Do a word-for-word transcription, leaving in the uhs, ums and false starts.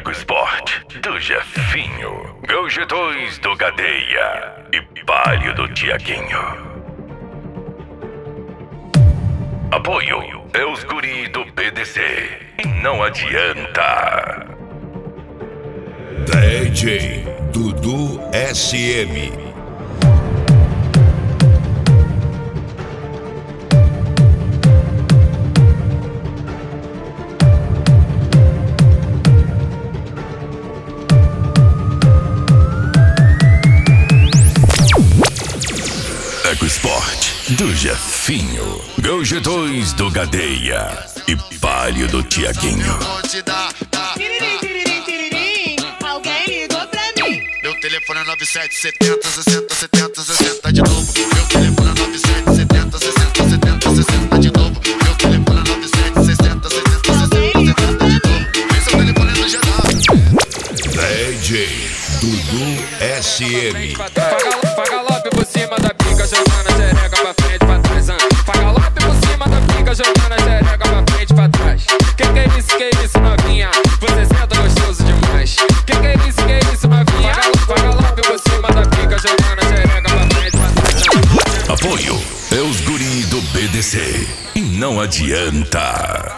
EcoSport do Jefinho, Gol G dois do Cadeia e Palio do Tiaguinho. Apoio é os guri do B D C e não adianta. D J Dudu S M. EcoSport do Jefinho, Gol G dois do Cadeia e Palio do Tiaguinho. Alguém ligou pra mim. Meu telefone é nove sete setenta sessenta setenta sessenta de novo. Meu telefone é nove sete setenta sessenta setenta sessenta de novo. Meu telefone é nove sete sessenta sessenta sessenta de novo. Vem seu telefone no geral. D J Dudu S M. Faz galope por cima da pica, jogando a xereca pra frente, pra trás. Faz galope por cima da pica, jogando a xereca pra frente, pra trás. Que que é isso, que é isso, novinha? Você senta gostoso demais. Que que é isso, que é isso, novinha? Faz galope por cima da pica, jogando a xereca pra frente, pra trás. Apoio é os guri do B D C e não adianta.